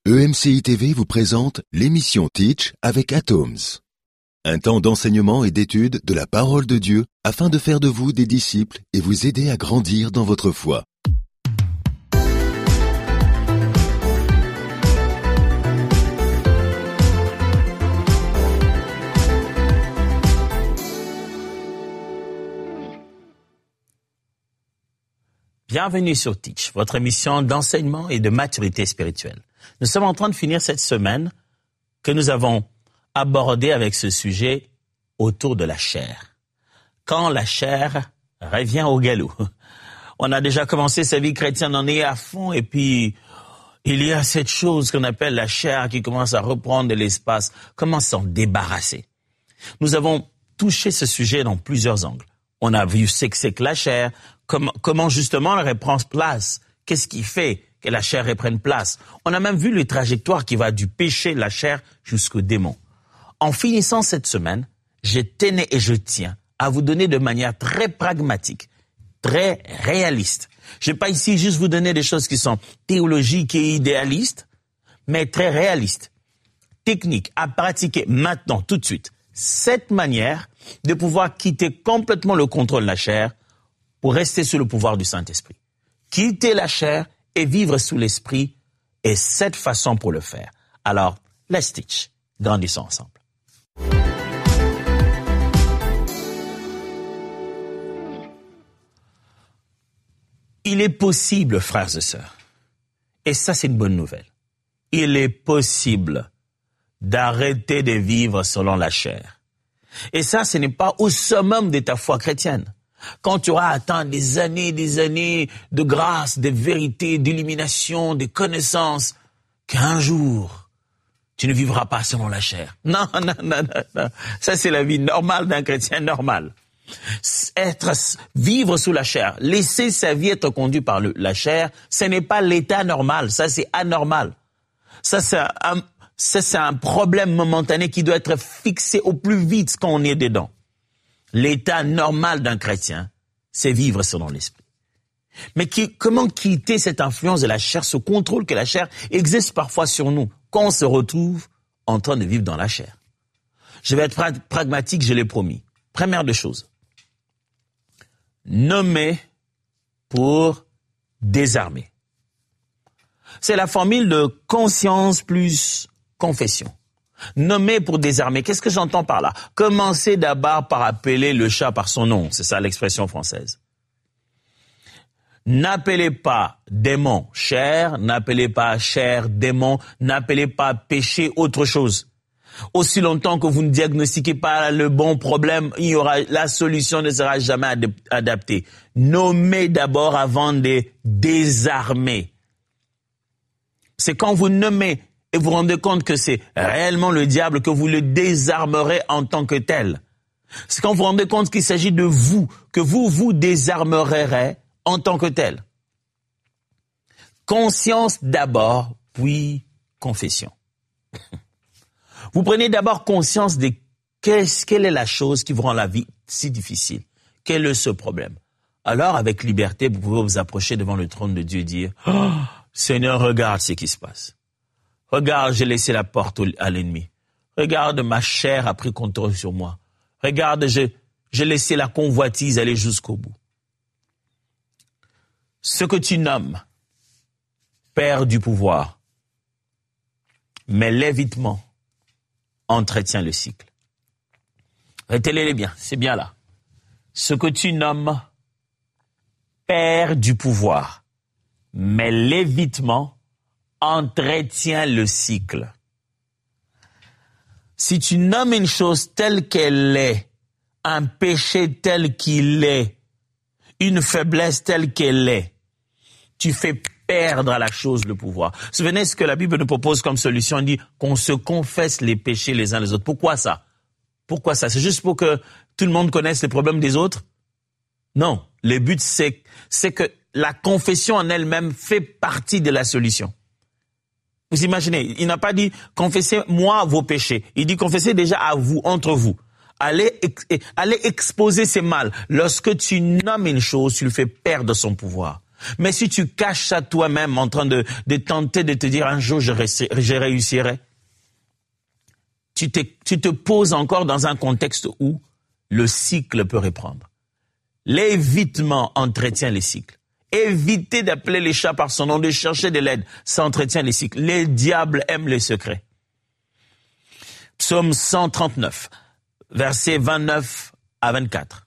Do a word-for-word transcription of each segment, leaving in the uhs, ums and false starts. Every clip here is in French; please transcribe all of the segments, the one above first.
E M C I T V vous présente l'émission Teach avec Atoms. Un temps d'enseignement et d'étude de la parole de Dieu afin de faire de vous des disciples et vous aider à grandir dans votre foi. Bienvenue sur Teach, votre émission d'enseignement et de maturité spirituelle. Nous sommes en train de finir cette semaine que nous avons abordée avec ce sujet autour de la chair. Quand la chair revient au galop. On a déjà commencé sa vie chrétienne, on est à fond et puis il y a cette chose qu'on appelle la chair qui commence à reprendre de l'espace. Comment s'en débarrasser? Nous avons touché ce sujet dans plusieurs angles. On a vu ce que c'est que la chair, comment, comment justement elle reprend place. Qu'est-ce qui fait que la chair reprenne place? On a même vu les trajectoires qui va du péché de la chair jusqu'au démon. En finissant cette semaine, je tenais et je tiens à vous donner de manière très pragmatique, très réaliste. Je ne vais pas ici juste vous donner des choses qui sont théologiques et idéalistes, mais très réalistes, techniques, à pratiquer maintenant, tout de suite. Cette manière de pouvoir quitter complètement le contrôle de la chair pour rester sous le pouvoir du Saint-Esprit. Quitter la chair et vivre sous l'Esprit est cette façon pour le faire. Alors, let's teach. Grandissons ensemble. Il est possible, frères et sœurs, et ça c'est une bonne nouvelle, il est possible d'arrêter de vivre selon la chair. Et ça, ce n'est pas au summum de ta foi chrétienne. Quand tu auras atteint des années et des années de grâce, de vérité, d'illumination, de connaissances, qu'un jour, tu ne vivras pas selon la chair. Non, non, non, non, non. Ça, c'est la vie normale d'un chrétien normal. Être, vivre sous la chair, laisser sa vie être conduite par le, la chair, ce n'est pas l'état normal. Ça, c'est anormal. Ça, c'est un, ça, c'est un problème momentané qui doit être fixé au plus vite quand on est dedans. L'état normal d'un chrétien, c'est vivre selon l'esprit. Mais qui, comment quitter cette influence de la chair, ce contrôle que la chair exerce parfois sur nous, quand on se retrouve en train de vivre dans la chair? Je vais être pra- pragmatique, je l'ai promis. Première des choses. Nommer pour désarmer. C'est la formule de conscience plus confession. Nommer pour désarmer. Qu'est-ce que j'entends par là? Commencez d'abord par appeler le chat par son nom. C'est ça l'expression française. N'appelez pas démon chair, n'appelez pas chair démon, n'appelez pas péché autre chose. Aussi longtemps que vous ne diagnostiquez pas le bon problème, il y aura, la solution ne sera jamais ad- adaptée. Nommez d'abord avant de désarmer. C'est quand vous nommez et vous vous rendez compte que c'est réellement le diable que vous le désarmerez en tant que tel. C'est quand vous vous rendez compte qu'il s'agit de vous, que vous vous désarmerez en tant que tel. Conscience d'abord, puis confession. Vous prenez d'abord conscience de qu'est-ce, quelle est la chose qui vous rend la vie si difficile. Quel est ce problème? Alors, avec liberté, vous pouvez vous approcher devant le trône de Dieu et dire oh, « Seigneur, regarde ce qui se passe. Regarde, j'ai laissé la porte à l'ennemi. Regarde, ma chair a pris contrôle sur moi. Regarde, j'ai, j'ai laissé la convoitise aller jusqu'au bout. » Ce que tu nommes perd du pouvoir, mais l'évitement entretient le cycle. Retenez-les bien, c'est bien là. Ce que tu nommes perd du pouvoir, mais l'évitement entretient le cycle. Si tu nommes une chose telle qu'elle est, un péché tel qu'il est, une faiblesse telle qu'elle est, tu fais perdre à la chose le pouvoir. Souvenez ce que la Bible nous propose comme solution, elle dit qu'on se confesse les péchés les uns les autres. Pourquoi ça? Pourquoi ça? C'est juste pour que tout le monde connaisse les problèmes des autres? Non. Le but, c'est, c'est que la confession en elle-même fait partie de la solution. Vous imaginez, il n'a pas dit « confessez-moi vos péchés ». Il dit « confessez déjà à vous, entre vous ». Allez, ex- allez exposer ses mal. Lorsque tu nommes une chose, tu lui fais perdre son pouvoir. Mais si tu caches ça toi-même en train de, de tenter de te dire un jour je, je réussirai, tu te, tu te poses encore dans un contexte où le cycle peut reprendre. L'évitement entretient les cycles. Éviter d'appeler les chats par son nom, de chercher de l'aide, ça entretient les cycles. Les diables aiment les secrets. Psaume cent trente-neuf, versets vingt-neuf à vingt-quatre.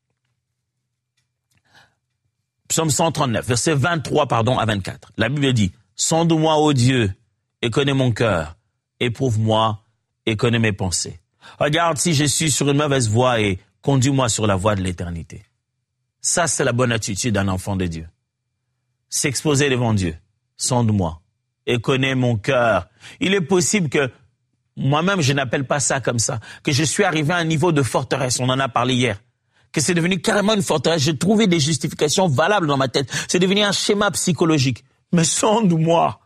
Psaume cent trente-neuf, verset vingt-trois, pardon, à vingt-quatre. La Bible dit, « Sonde-moi, ô Dieu, et connais mon cœur. Éprouve-moi et connais mes pensées. Regarde si je suis sur une mauvaise voie et conduis-moi sur la voie de l'éternité. » Ça, c'est la bonne attitude d'un enfant de Dieu. S'exposer devant Dieu. Sonde-moi et connais mon cœur. Il est possible que moi-même, je n'appelle pas ça comme ça, que je suis arrivé à un niveau de forteresse, on en a parlé hier, que c'est devenu carrément une forteresse, j'ai trouvé des justifications valables dans ma tête, c'est devenu un schéma psychologique. Mais sonde-moi.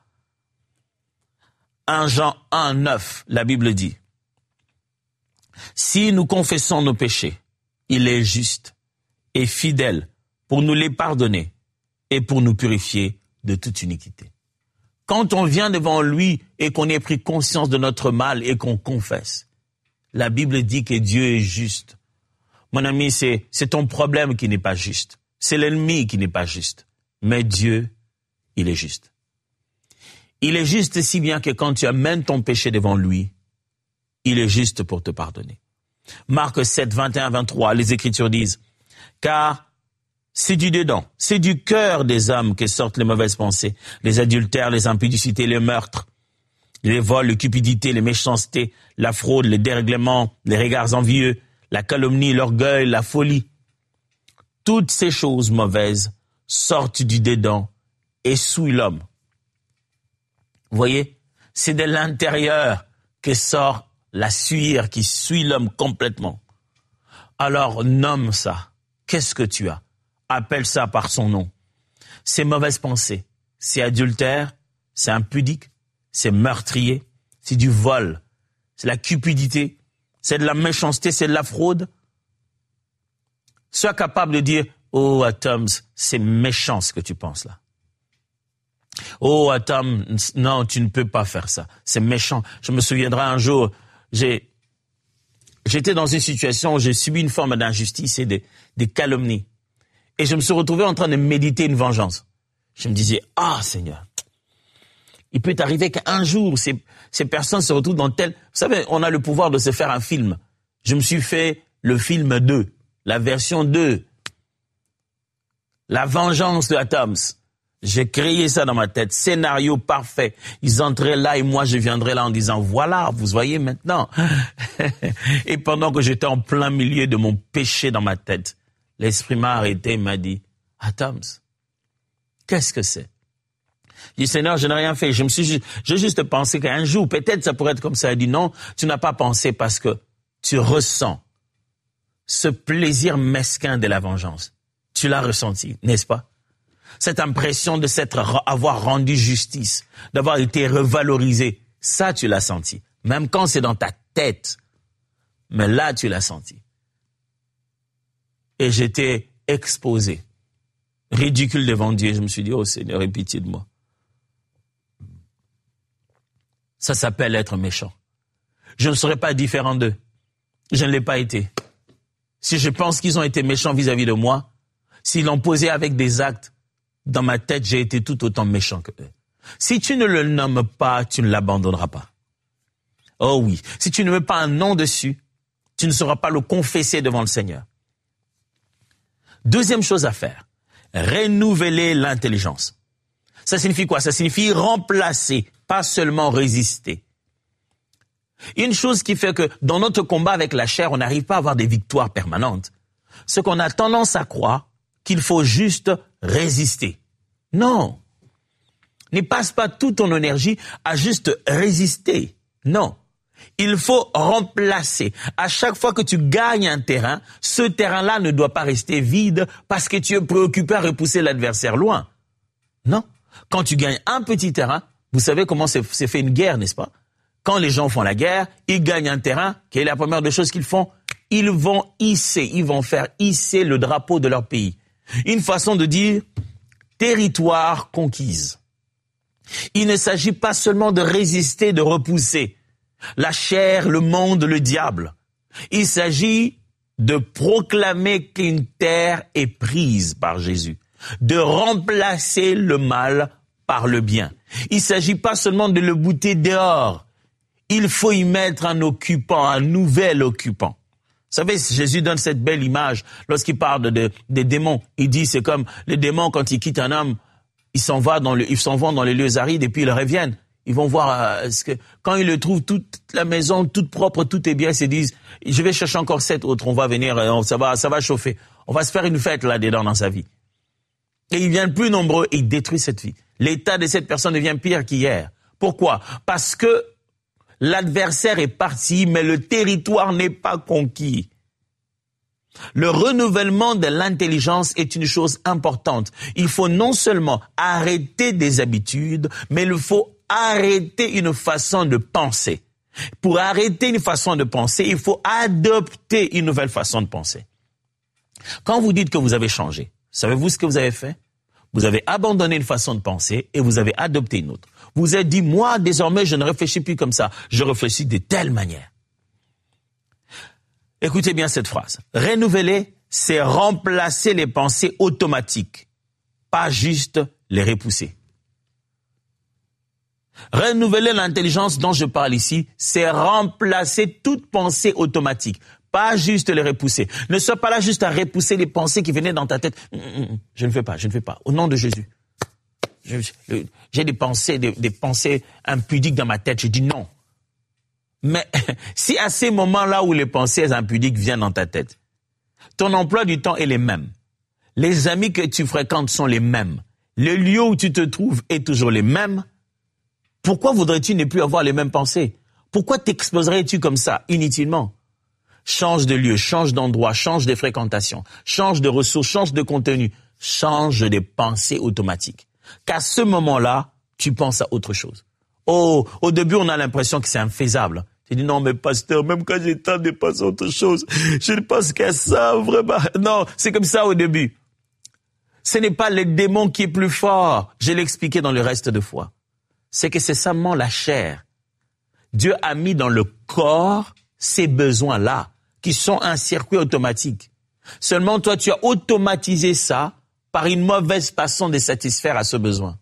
un Jean un, neuf, la Bible dit, « Si nous confessons nos péchés, il est juste et fidèle pour nous les pardonner et pour nous purifier de toute iniquité. » Quand on vient devant lui et qu'on ait pris conscience de notre mal et qu'on confesse, la Bible dit que Dieu est juste. Mon ami, c'est, c'est ton problème qui n'est pas juste. C'est l'ennemi qui n'est pas juste. Mais Dieu, il est juste. Il est juste si bien que quand tu amènes ton péché devant lui, il est juste pour te pardonner. Marc sept, vingt et un, vingt-trois, les Écritures disent, « Car c'est du dedans, c'est du cœur des hommes que sortent les mauvaises pensées, les adultères, les impudicités, les meurtres, les vols, les cupidités, les méchancetés, la fraude, les dérèglements, les regards envieux, la calomnie, l'orgueil, la folie. Toutes ces choses mauvaises sortent du dedans et souillent l'homme. » Vous voyez, c'est de l'intérieur que sort la suire qui suit l'homme complètement. Alors nomme ça. Qu'est-ce que tu as? Appelle ça par son nom. C'est mauvaise pensée, c'est adultère, c'est impudique, c'est meurtrier, c'est du vol, c'est la cupidité, c'est de la méchanceté, c'est de la fraude. Sois capable de dire, oh Atoms, c'est méchant ce que tu penses là. Oh Atom, non, tu ne peux pas faire ça, c'est méchant. Je me souviendrai un jour, j'ai, j'étais dans une situation où j'ai subi une forme d'injustice et de, de calomnie. Et je me suis retrouvé en train de méditer une vengeance. Je me disais, ah Seigneur, il peut arriver qu'un jour, ces, ces personnes se retrouvent dans tel... Vous savez, on a le pouvoir de se faire un film. Je me suis fait le film deux, la version deux. La vengeance de Atoms. J'ai créé ça dans ma tête, scénario parfait. Ils entraient là et moi je viendrais là en disant, voilà, vous voyez maintenant. Et pendant que j'étais en plein milieu de mon péché dans ma tête, l'Esprit m'a arrêté et m'a dit, « Atoms, qu'est-ce que c'est ?» Je dis, « Seigneur, je n'ai rien fait. Je me suis juste, j'ai juste pensé qu'un jour, peut-être ça pourrait être comme ça. » Il dit, « Non, tu n'as pas pensé parce que tu ressens ce plaisir mesquin de la vengeance. Tu l'as ressenti, n'est-ce pas? Cette impression de s'être, avoir rendu justice, d'avoir été revalorisé, ça tu l'as senti. Même quand c'est dans ta tête, mais là tu l'as senti. Et j'étais exposé, ridicule devant Dieu. Je me suis dit, oh Seigneur, aie pitié de moi. Ça s'appelle être méchant. Je ne serais pas différent d'eux. Je ne l'ai pas été. Si je pense qu'ils ont été méchants vis-à-vis de moi, s'ils l'ont posé avec des actes, dans ma tête, j'ai été tout autant méchant que eux. Si tu ne le nommes pas, tu ne l'abandonneras pas. Oh oui, si tu ne mets pas un nom dessus, tu ne sauras pas le confesser devant le Seigneur. Deuxième chose à faire, renouveler l'intelligence. Ça signifie quoi? Ça signifie remplacer, pas seulement résister. Une chose qui fait que dans notre combat avec la chair, on n'arrive pas à avoir des victoires permanentes. C'est qu'on a tendance à croire qu'il faut juste résister. Non. Ne passe pas toute ton énergie à juste résister. Non. Il faut remplacer. À chaque fois que tu gagnes un terrain, ce terrain-là ne doit pas rester vide parce que tu es préoccupé à repousser l'adversaire loin. Non. Quand tu gagnes un petit terrain, vous savez comment c'est, c'est fait une guerre, n'est-ce pas? Quand les gens font la guerre, ils gagnent un terrain. Quelle est la première des choses qu'ils font? Ils vont hisser, ils vont faire hisser le drapeau de leur pays. Une façon de dire, territoire conquise. Il ne s'agit pas seulement de résister, de repousser la chair, le monde, le diable. Il s'agit de proclamer qu'une terre est prise par Jésus, de remplacer le mal par le bien. Il ne s'agit pas seulement de le bouter dehors. Il faut y mettre un occupant, un nouvel occupant. Vous savez, Jésus donne cette belle image lorsqu'il parle de, de, des démons. Il dit, c'est comme les démons quand ils quittent un homme, ils s'en vont dans le, ils s'en vont dans les lieux arides et puis ils reviennent. Ils vont voir euh, ce que quand ils le trouvent toute la maison toute propre, tout est bien, ils se disent je vais chercher encore sept autres, on va venir, euh, ça va ça va chauffer. On va se faire une fête là-dedans dans sa vie. Et ils viennent plus nombreux et ils détruisent cette vie. L'état de cette personne devient pire qu'hier. Pourquoi? Parce que l'adversaire est parti, mais le territoire n'est pas conquis. Le renouvellement de l'intelligence est une chose importante. Il faut non seulement arrêter des habitudes, mais il faut arrêter une façon de penser. Pour arrêter une façon de penser, il faut adopter une nouvelle façon de penser. Quand vous dites que vous avez changé, savez-vous ce que vous avez fait? Vous avez abandonné une façon de penser et vous avez adopté une autre. Vous vous êtes dit, moi, désormais, je ne réfléchis plus comme ça. Je réfléchis de telle manière. Écoutez bien cette phrase. Renouveler, c'est remplacer les pensées automatiques, pas juste les repousser. Renouveler l'intelligence dont je parle ici, c'est remplacer toute pensée automatique, pas juste les repousser. Ne sois pas là juste à repousser les pensées qui venaient dans ta tête. Je ne fais pas, je ne fais pas. Au nom de Jésus. Je, je, j'ai des pensées, des, des pensées impudiques dans ma tête. Je dis non. Mais si à ces moments-là où les pensées impudiques viennent dans ta tête, ton emploi du temps est le même. Les amis que tu fréquentes sont les mêmes. Le lieu où tu te trouves est toujours les mêmes. Pourquoi voudrais-tu ne plus avoir les mêmes pensées? Pourquoi t'exposerais-tu comme ça, inutilement? Change de lieu, change d'endroit, change de fréquentation, change de ressources, change de contenu, change de pensées automatiques. Qu'à ce moment-là, tu penses à autre chose. Oh, au début, on a l'impression que c'est infaisable. Tu dis, non, mais pasteur, même quand j'ai temps de penser à autre chose, je ne pense qu'à ça, vraiment. Non, c'est comme ça au début. Ce n'est pas le démon qui est plus fort. Je l'ai expliqué dans le reste de foi. C'est que c'est seulement la chair. Dieu a mis dans le corps ces besoins-là, qui sont un circuit automatique. Seulement, toi, tu as automatisé ça par une mauvaise façon de satisfaire à ce besoin.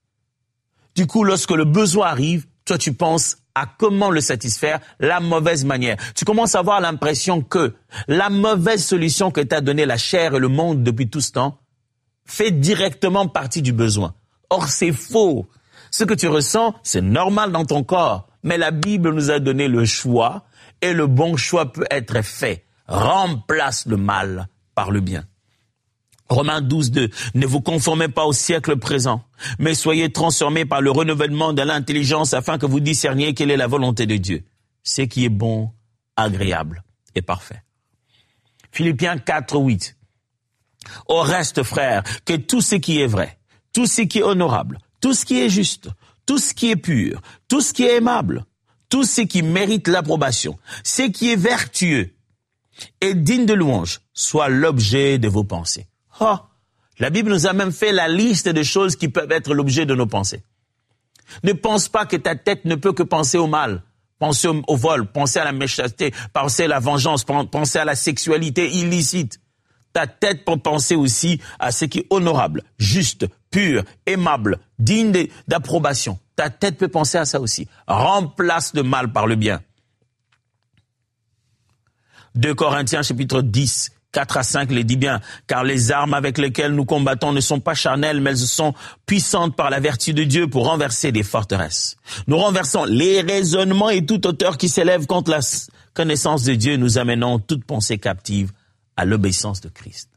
Du coup, lorsque le besoin arrive, toi, tu penses à comment le satisfaire, la mauvaise manière. Tu commences à avoir l'impression que la mauvaise solution que t'a donnée la chair et le monde depuis tout ce temps fait directement partie du besoin. Or, c'est faux. Ce que tu ressens, c'est normal dans ton corps. Mais la Bible nous a donné le choix et le bon choix peut être fait. Remplace le mal par le bien. Romains douze, deux. Ne vous conformez pas au siècle présent, mais soyez transformés par le renouvellement de l'intelligence afin que vous discerniez quelle est la volonté de Dieu, ce qui est bon, agréable et parfait. Philippiens quatre, huit. Au reste, frères, que tout ce qui est vrai, tout ce qui est honorable, tout ce qui est juste, tout ce qui est pur, tout ce qui est aimable, tout ce qui mérite l'approbation, ce qui est vertueux et digne de louange, soit l'objet de vos pensées. Oh, la Bible nous a même fait la liste de choses qui peuvent être l'objet de nos pensées. Ne pense pas que ta tête ne peut que penser au mal, penser au, au vol, penser à la méchanceté, penser à la vengeance, penser à la sexualité illicite. Ta tête peut penser aussi à ce qui est honorable, juste, pur, aimable, digne d'approbation. Ta tête peut penser à ça aussi. Remplace le mal par le bien. deux Corinthiens chapitre dix, quatre à cinq les dit bien, car les armes avec lesquelles nous combattons ne sont pas charnelles, mais elles sont puissantes par la vertu de Dieu pour renverser des forteresses. Nous renversons les raisonnements et toute hauteur qui s'élève contre la connaissance de Dieu, nous amenons toute pensée captive à l'obéissance de Christ.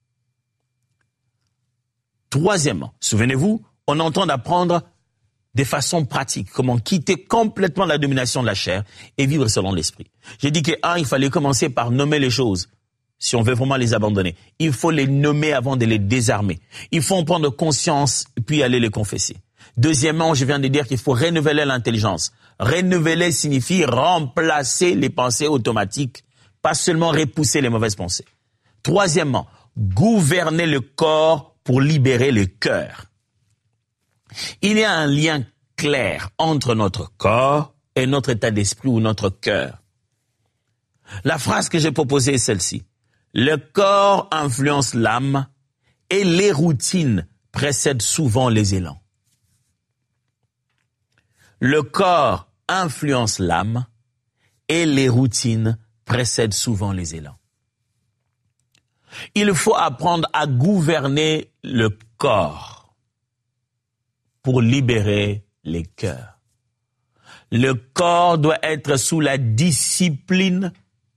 Troisièmement, souvenez-vous, on entend d'apprendre des façons pratiques, comment quitter complètement la domination de la chair et vivre selon l'esprit. J'ai dit que, un, il fallait commencer par nommer les choses, si on veut vraiment les abandonner. Il faut les nommer avant de les désarmer. Il faut en prendre conscience, puis aller les confesser. Deuxièmement, je viens de dire qu'il faut renouveler l'intelligence. Renouveler signifie remplacer les pensées automatiques, pas seulement repousser les mauvaises pensées. Troisièmement, gouverner le corps pour libérer le cœur. Il y a un lien clair entre notre corps et notre état d'esprit ou notre cœur. La phrase que j'ai proposée est celle-ci. Le corps influence l'âme et les routines précèdent souvent les élans. Le corps influence l'âme et les routines précèdent souvent les élans. Il faut apprendre à gouverner le corps pour libérer les cœurs. Le corps doit être sous la discipline,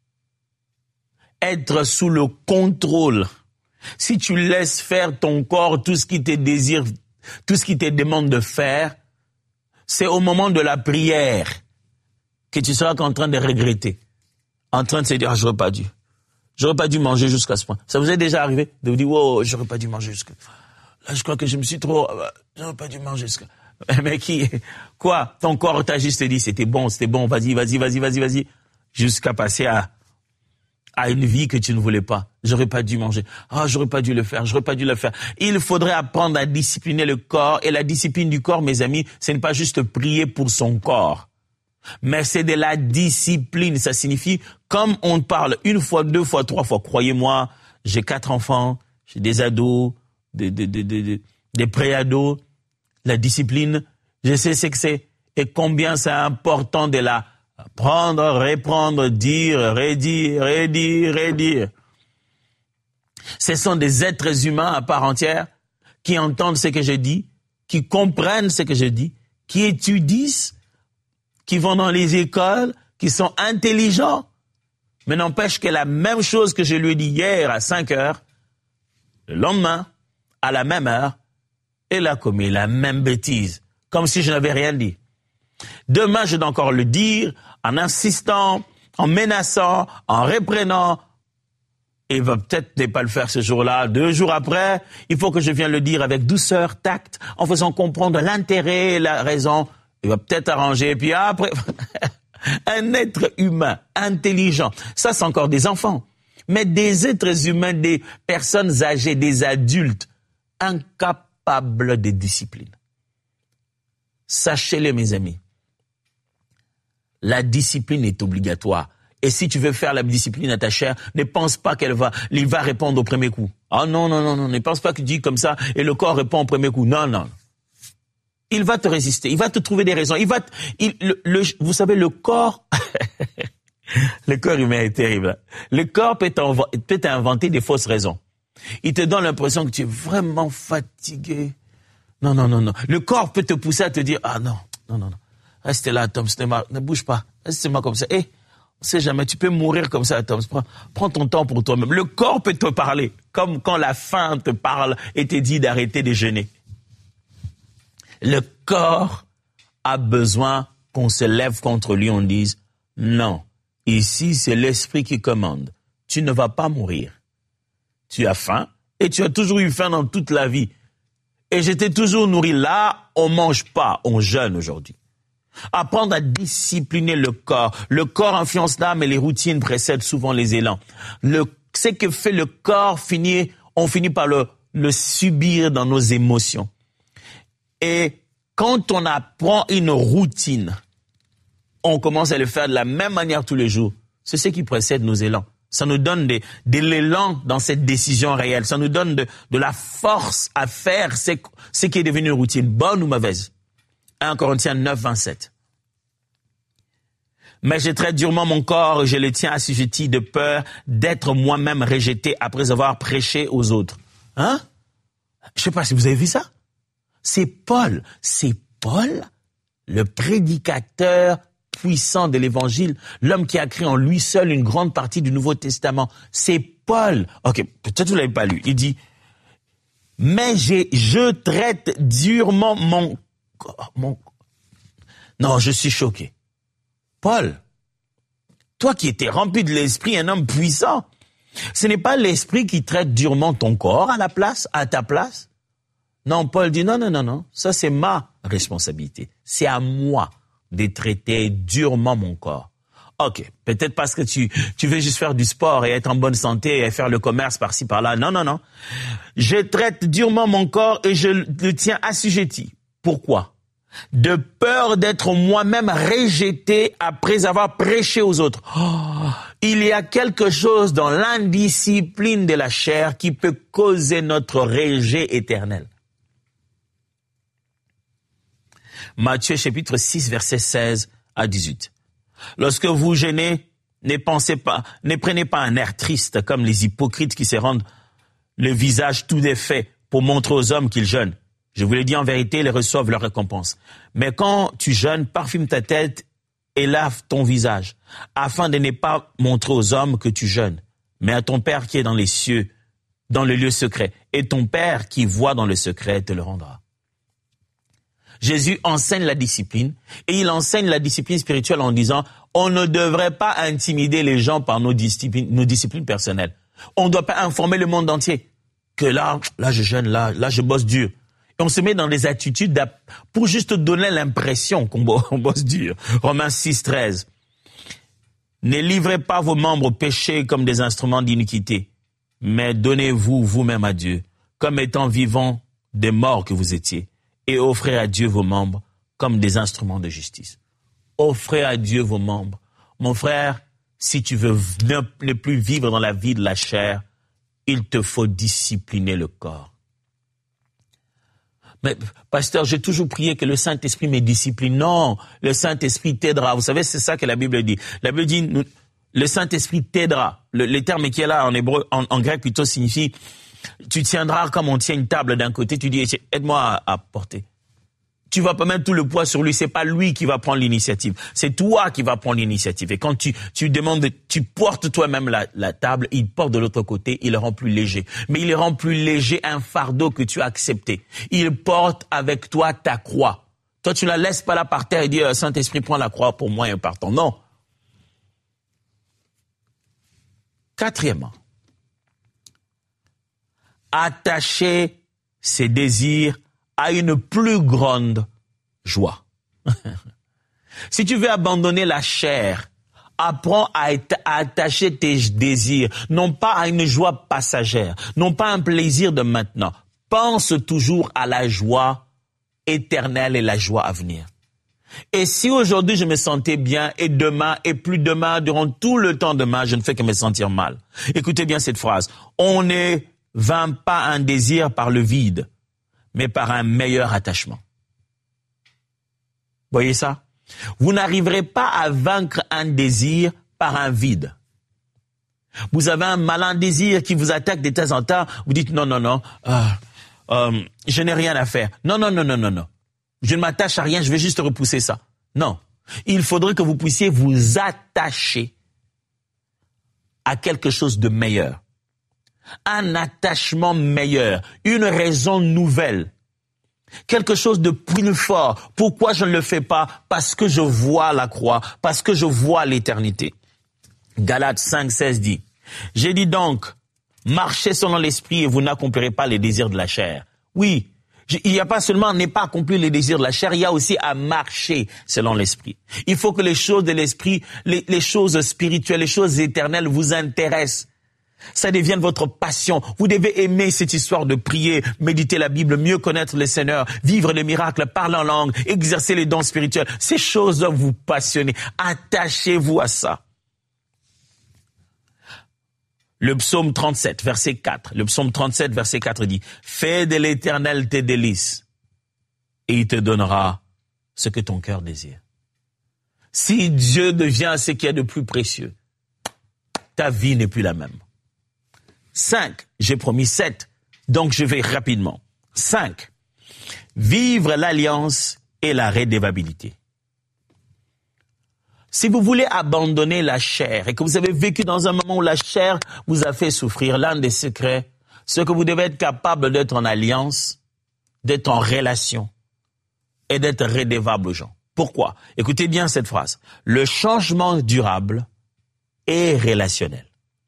être sous le contrôle. Si tu laisses faire ton corps tout ce qui te désire, tout ce qui te demande de faire, c'est au moment de la prière que tu seras en train de regretter, en train de se dire, ah, j'aurais pas dû. J'aurais pas dû manger jusqu'à ce point. Ça vous est déjà arrivé de vous dire, wow, j'aurais pas dû manger jusqu'à... Là, je crois que je me suis trop... J'aurais pas dû manger jusqu'à... Mais qui... Quoi? Ton corps t'a juste dit, c'était bon, c'était bon, vas-y, vas-y, vas-y, vas-y, vas-y. Jusqu'à passer à... à une vie que tu ne voulais pas. J'aurais pas dû manger. Ah, j'aurais pas dû le faire, j'aurais pas dû le faire. Il faudrait apprendre à discipliner le corps. Et la discipline du corps, mes amis, ce n'est pas juste prier pour son corps. Mais c'est de la discipline. Ça signifie, comme on parle une fois, deux fois, trois fois, croyez-moi, j'ai quatre enfants, j'ai des ados, des, des, des, des, des pré-ados. La discipline, je sais ce que c'est. Et combien c'est important de la prendre, reprendre, dire, redire, redire, redire. Ce sont des êtres humains à part entière qui entendent ce que je dis, qui comprennent ce que je dis, qui étudient, qui vont dans les écoles, qui sont intelligents. Mais n'empêche que la même chose que je lui ai dit hier à cinq heures, le lendemain, à la même heure, elle a commis la même bêtise, comme si je n'avais rien dit. Demain, je dois encore le dire, en insistant, en menaçant, en reprenant. Il va peut-être ne pas le faire ce jour-là. Deux jours après, il faut que je vienne le dire avec douceur, tact, en faisant comprendre l'intérêt et la raison. Il va peut-être arranger. Et puis après, un être humain, intelligent, ça c'est encore des enfants. Mais des êtres humains, des personnes âgées, des adultes, incapables de discipline. Sachez-le, mes amis. La discipline est obligatoire. Et si tu veux faire la discipline à ta chair, ne pense pas qu'elle va, il va répondre au premier coup. Ah non, non, non, non, ne pense pas que tu dis comme ça et le corps répond au premier coup. Non, non. Il va te résister, il va te trouver des raisons. Il va, te, il, le, le, vous savez, le corps, le corps humain est terrible. Le corps peut, peut inventer des fausses raisons. Il te donne l'impression que tu es vraiment fatigué. Non, non, non, non. Le corps peut te pousser à te dire, ah non, non, non, non. Reste là, Tom, ne bouge pas. Reste-moi comme ça. Eh, on sait jamais, tu peux mourir comme ça, Tom. Prends, prends ton temps pour toi-même. Le corps peut te parler, comme quand la faim te parle et te dit d'arrêter de jeûner. Le corps a besoin qu'on se lève contre lui, on dise, non, ici c'est l'esprit qui commande. Tu ne vas pas mourir. Tu as faim et tu as toujours eu faim dans toute la vie. Et je t'ai toujours nourri. Là, on mange pas, on jeûne aujourd'hui. Apprendre à discipliner le corps. Le corps influence l'âme et les routines précèdent souvent les élans. Le, ce que fait le corps, finit, on finit par le, le subir dans nos émotions. Et quand on apprend une routine, on commence à le faire de la même manière tous les jours. C'est ce qui précède nos élans. Ça nous donne des, de l'élan dans cette décision réelle. Ça nous donne de, de la force à faire ce, ce qui est devenu une routine, bonne ou mauvaise. un Corinthiens neuf, vingt-sept. Mais je traite durement mon corps et je le tiens assujetti de peur d'être moi-même rejeté après avoir prêché aux autres. Hein? Je sais pas si vous avez vu ça. C'est Paul. C'est Paul, le prédicateur puissant de l'évangile, l'homme qui a écrit en lui seul une grande partie du Nouveau Testament. C'est Paul. Ok, peut-être vous l'avez pas lu. Il dit, mais j'ai, je traite durement mon Mon... Non, je suis choqué. Paul, toi qui étais rempli de l'esprit, un homme puissant, ce n'est pas l'esprit qui traite durement ton corps à la place, à ta place. Non, Paul dit non, non, non, non, ça c'est ma responsabilité. C'est à moi de traiter durement mon corps. Ok, peut-être parce que tu, tu veux juste faire du sport et être en bonne santé et faire le commerce par-ci par-là. Non, non, non. Je traite durement mon corps et je le tiens assujetti. Pourquoi? De peur d'être moi-même rejeté après avoir prêché aux autres. Oh, il y a quelque chose dans l'indiscipline de la chair qui peut causer notre rejet éternel. Matthieu chapitre six, versets seize à dix-huit. Lorsque vous jeûnez, ne pensez pas, ne prenez pas un air triste comme les hypocrites qui se rendent le visage tout défait pour montrer aux hommes qu'ils jeûnent. Je vous l'ai dit en vérité, ils reçoivent leur récompense. Mais quand tu jeûnes, parfume ta tête et lave ton visage, afin de ne pas montrer aux hommes que tu jeûnes, mais à ton Père qui est dans les cieux, dans le lieu secret. Et ton Père qui voit dans le secret te le rendra. Jésus enseigne la discipline, et il enseigne la discipline spirituelle en disant, on ne devrait pas intimider les gens par nos disciplines, nos disciplines personnelles. On ne doit pas informer le monde entier que là, là je jeûne, là, là je bosse dur. Et on se met dans des attitudes pour juste donner l'impression qu'on bosse dur. Romains six, treize. Ne livrez pas vos membres au péché comme des instruments d'iniquité, mais donnez-vous vous-même à Dieu, comme étant vivants des morts que vous étiez, et offrez à Dieu vos membres comme des instruments de justice. Offrez à Dieu vos membres. Mon frère, si tu veux ne plus vivre dans la vie de la chair, il te faut discipliner le corps. Mais, pasteur, j'ai toujours prié que le Saint-Esprit me discipline. Non, le Saint-Esprit t'aidera. Vous savez, c'est ça que la Bible dit. La Bible dit, nous, le Saint-Esprit t'aidera. Le, le terme qui est là en hébreu, en, en grec plutôt signifie, tu tiendras comme on tient une table d'un côté, tu dis, aide-moi à, à porter. Tu vas pas mettre tout le poids sur lui, c'est pas lui qui va prendre l'initiative, c'est toi qui vas prendre l'initiative. Et quand tu, tu demandes, tu portes toi-même la, la table, il porte de l'autre côté, il le rend plus léger. Mais il rend plus léger un fardeau que tu as accepté. Il porte avec toi ta croix. Toi, tu la laisses pas là par terre et dis, Saint-Esprit, prends la croix pour moi et partons. Non. Quatrièmement, attacher ses désirs à une plus grande joie. Si tu veux abandonner la chair, apprends à, être, à attacher tes désirs, non pas à une joie passagère, non pas à un plaisir de maintenant. Pense toujours à la joie éternelle et la joie à venir. Et si aujourd'hui je me sentais bien et demain et plus demain, durant tout le temps demain, je ne fais que me sentir mal. Écoutez bien cette phrase. On ne vainc pas un désir par le vide, mais par un meilleur attachement. Voyez ça? Vous n'arriverez pas à vaincre un désir par un vide. Vous avez un malin désir qui vous attaque de temps en temps, vous dites non, non, non, euh, euh, je n'ai rien à faire. Non, non, non, non, non, non. Je ne m'attache à rien, je vais juste repousser ça. Non. Il faudrait que vous puissiez vous attacher à quelque chose de meilleur. Un attachement meilleur, une raison nouvelle, quelque chose de plus fort. Pourquoi je ne le fais pas? Parce que je vois la croix, parce que je vois l'éternité. Galates cinq, seize dit, « J'ai dit donc, marchez selon l'esprit et vous n'accomplirez pas les désirs de la chair. » Oui, il n'y a pas seulement à ne pas accomplir les désirs de la chair, il y a aussi à marcher selon l'esprit. Il faut que les choses de l'esprit, les, les choses spirituelles, les choses éternelles vous intéressent. Ça devienne votre passion. Vous devez aimer cette histoire de prier, méditer la Bible, mieux connaître le Seigneur, vivre les miracles, parler en langue, exercer les dons spirituels. Ces choses doivent vous passionner. Attachez-vous à ça. Le psaume trente-sept, verset quatre. Le psaume trente-sept, verset quatre dit, « Fais de l'Éternel tes délices, et il te donnera ce que ton cœur désire. » Si Dieu devient ce qu'il y a de plus précieux, ta vie n'est plus la même. Cinq, j'ai promis sept, donc je vais rapidement. Cinq, vivre l'alliance et la redevabilité. Si vous voulez abandonner la chair et que vous avez vécu dans un moment où la chair vous a fait souffrir, l'un des secrets, c'est que vous devez être capable d'être en alliance, d'être en relation et d'être redevable aux gens. Pourquoi? Écoutez bien cette phrase. Le changement durable est relationnel.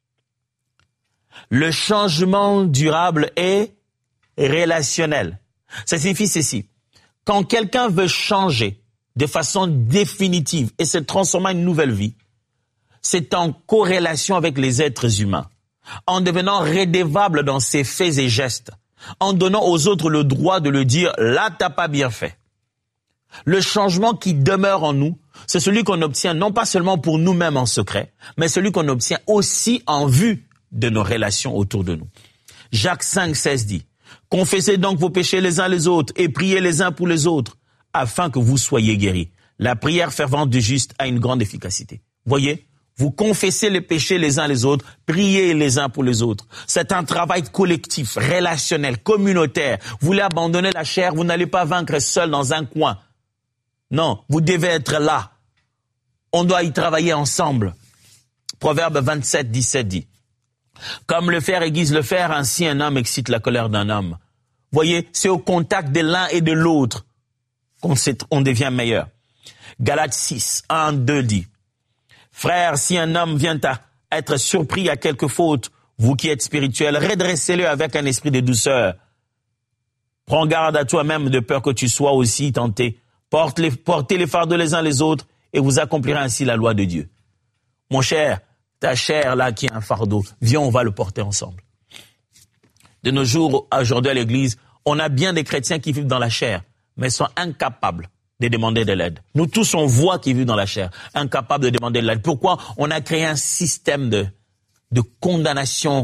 Le changement durable est relationnel. Ça signifie ceci. Quand quelqu'un veut changer de façon définitive et se transformer en une nouvelle vie, c'est en corrélation avec les êtres humains, en devenant redevable dans ses faits et gestes, en donnant aux autres le droit de le dire « là, t'as pas bien fait ». Le changement qui demeure en nous, c'est celui qu'on obtient non pas seulement pour nous-mêmes en secret, mais celui qu'on obtient aussi en vue de nos relations autour de nous. Jacques cinq, seize dit « Confessez donc vos péchés les uns les autres et priez les uns pour les autres, afin que vous soyez guéris. La prière fervente du juste a une grande efficacité. » Voyez, vous confessez les péchés les uns les autres, priez les uns pour les autres. C'est un travail collectif, relationnel, communautaire. Vous voulez abandonner la chair, vous n'allez pas vaincre seul dans un coin. Non, vous devez être là. On doit y travailler ensemble. Proverbe vingt-sept, dix-sept dit « Comme le fer aiguise le fer, ainsi un homme excite la colère d'un homme. » Voyez, c'est au contact de l'un et de l'autre qu'on on devient meilleur. Galates six, un, deux dit « Frères, si un homme vient à être surpris à quelque faute, vous qui êtes spirituels, redressez-le avec un esprit de douceur. Prends garde à toi-même de peur que tu sois aussi tenté. Portez les, portez les fardeaux les uns les autres et vous accomplirez ainsi la loi de Dieu. » Mon cher, ta chair là qui est un fardeau, viens, on va le porter ensemble. De nos jours, aujourd'hui à l'église, on a bien des chrétiens qui vivent dans la chair, mais sont incapables de demander de l'aide. Nous tous, on voit qu'ils vivent dans la chair, incapables de demander de l'aide. Pourquoi? On a créé un système de, de condamnation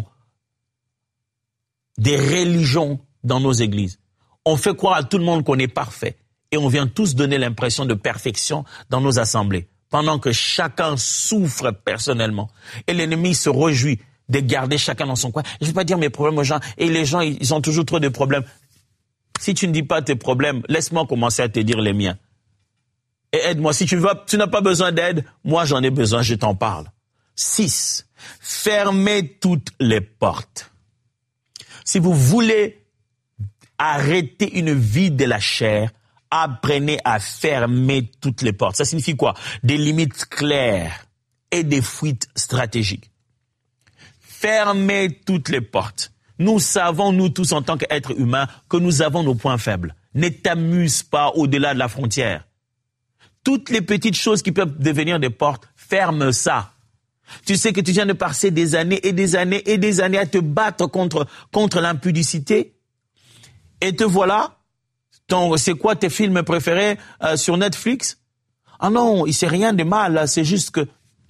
des religions dans nos églises. On fait croire à tout le monde qu'on est parfait et on vient tous donner l'impression de perfection dans nos assemblées, pendant que chacun souffre personnellement. Et l'ennemi se réjouit de garder chacun dans son coin. Je ne vais pas dire mes problèmes aux gens, et les gens, ils ont toujours trop de problèmes. Si tu ne dis pas tes problèmes, laisse-moi commencer à te dire les miens. Et aide-moi. Si tu veux, tu n'as pas besoin d'aide, moi j'en ai besoin, je t'en parle. Six. Fermez toutes les portes. Si vous voulez arrêter une vie de la chair, apprenez à fermer toutes les portes. Ça signifie quoi? Des limites claires et des fuites stratégiques. Fermez toutes les portes. Nous savons, nous tous en tant qu'êtres humains, que nous avons nos points faibles. Ne t'amuse pas au-delà de la frontière. Toutes les petites choses qui peuvent devenir des portes, ferme ça. Tu sais que tu viens de passer des années et des années et des années à te battre contre, contre l'impudicité. Et te voilà, ton, c'est quoi tes films préférés euh, sur Netflix? Ah non, il c'est rien de mal, là, c'est juste que...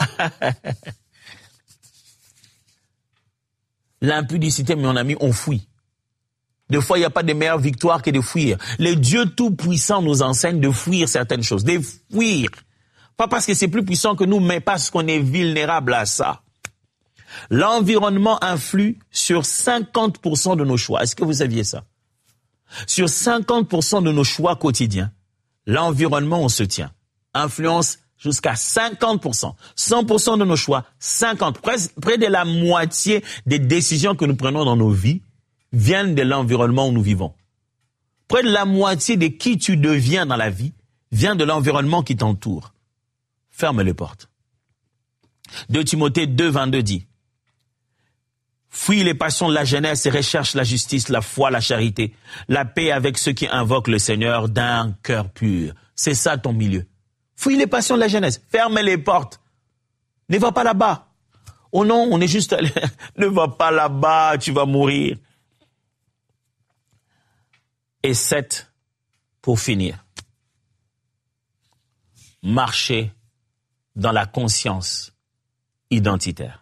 L'impudicité, mon ami, on fuit. Des fois, il n'y a pas de meilleure victoire que de fuir. Les dieux tout-puissants nous enseignent de fuir certaines choses, de fuir. Pas parce que c'est plus puissant que nous, mais parce qu'on est vulnérable à ça. L'environnement influe sur cinquante pour cent de nos choix. Est-ce que vous saviez ça? Sur cinquante pour cent de nos choix quotidiens, l'environnement, on se tient, influence jusqu'à cinquante pour cent. cent pour cent de nos choix, cinquante pour cent. Près, près de la moitié des décisions que nous prenons dans nos vies viennent de l'environnement où nous vivons. Près de la moitié de qui tu deviens dans la vie vient de l'environnement qui t'entoure. Ferme les portes. deux Timothée deux, vingt-deux dit « Fuis les passions de la jeunesse et recherche la justice, la foi, la charité, la paix avec ceux qui invoquent le Seigneur d'un cœur pur. » C'est ça ton milieu. Fuis les passions de la jeunesse. Ferme les portes. Ne va pas là-bas. Oh non, on est juste allé. Ne va pas là-bas, tu vas mourir. Et sept, pour finir. Marchez dans la conscience identitaire.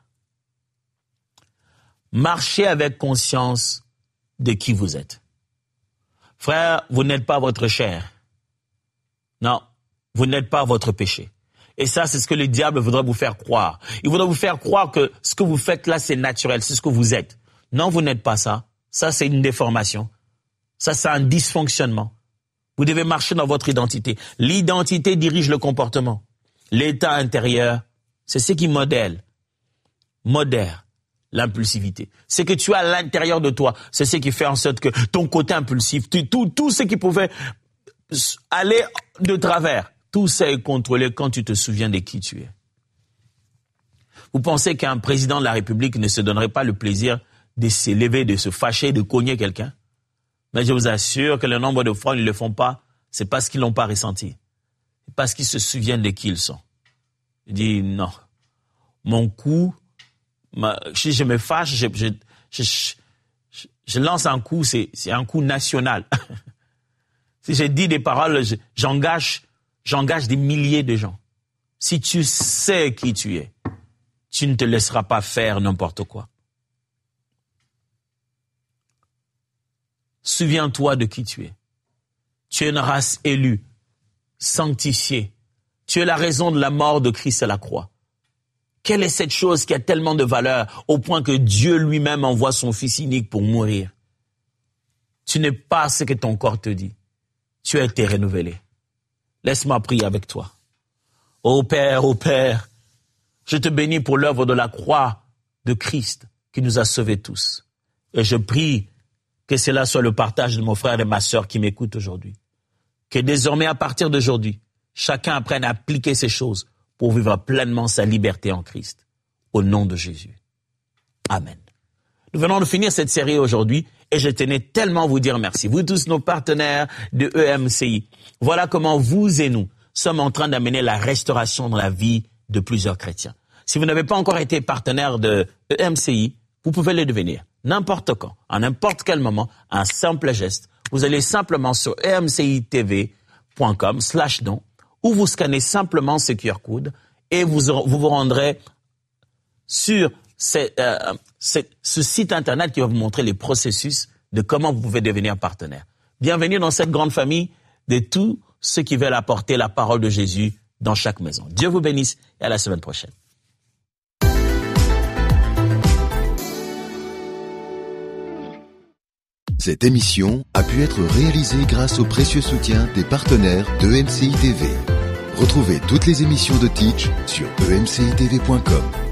Marchez avec conscience de qui vous êtes. Frère, vous n'êtes pas votre chair. Non, vous n'êtes pas votre péché. Et ça, c'est ce que le diable voudrait vous faire croire. Il voudrait vous faire croire que ce que vous faites là, c'est naturel, c'est ce que vous êtes. Non, vous n'êtes pas ça. Ça, c'est une déformation. Ça, c'est un dysfonctionnement. Vous devez marcher dans votre identité. L'identité dirige le comportement. L'état intérieur, c'est ce qui modèle, modère l'impulsivité. Ce que tu as à l'intérieur de toi, c'est ce qui fait en sorte que ton côté impulsif, tout, tout, tout ce qui pouvait aller de travers, tout ça est contrôlé quand tu te souviens de qui tu es. Vous pensez qu'un président de la République ne se donnerait pas le plaisir de s'élever, de se fâcher, de cogner quelqu'un? Mais je vous assure que le nombre de fois où ils ne le font pas, c'est parce qu'ils ne l'ont pas ressenti. C'est parce qu'ils se souviennent de qui ils sont. Je dis non. mon coup, ma, si je me fâche, je, je, je, je, je lance un coup, c'est, c'est un coup national. Si je dis des paroles, je, j'engage, j'engage des milliers de gens. Si tu sais qui tu es, tu ne te laisseras pas faire n'importe quoi. Souviens-toi de qui tu es. Tu es une race élue, sanctifiée. Tu es la raison de la mort de Christ à la croix. Quelle est cette chose qui a tellement de valeur au point que Dieu lui-même envoie son Fils unique pour mourir? Tu n'es pas ce que ton corps te dit. Tu as été renouvelé. Laisse-moi prier avec toi. Ô Père, ô Père, je te bénis pour l'œuvre de la croix de Christ qui nous a sauvés tous. Et je prie que cela soit le partage de mon frère et ma sœur qui m'écoutent aujourd'hui. Que désormais, à partir d'aujourd'hui, chacun apprenne à appliquer ces choses pour vivre pleinement sa liberté en Christ. Au nom de Jésus. Amen. Nous venons de finir cette série aujourd'hui et je tenais tellement à vous dire merci. Vous tous nos partenaires de E M C I. Voilà comment vous et nous sommes en train d'amener la restauration dans la vie de plusieurs chrétiens. Si vous n'avez pas encore été partenaire de E M C I, vous pouvez le devenir. N'importe quand, à n'importe quel moment, un simple geste. Vous allez simplement sur e m c i t v point com slash don ou vous scannez simplement ce Q R code et vous vous, vous rendrez sur ce, euh, ce, ce site internet qui va vous montrer les processus de comment vous pouvez devenir partenaire. Bienvenue dans cette grande famille de tous ceux qui veulent apporter la parole de Jésus dans chaque maison. Dieu vous bénisse et à la semaine prochaine. Cette émission a pu être réalisée grâce au précieux soutien des partenaires de E M C I T V. Retrouvez toutes les émissions de Teach sur e m c i t v point com.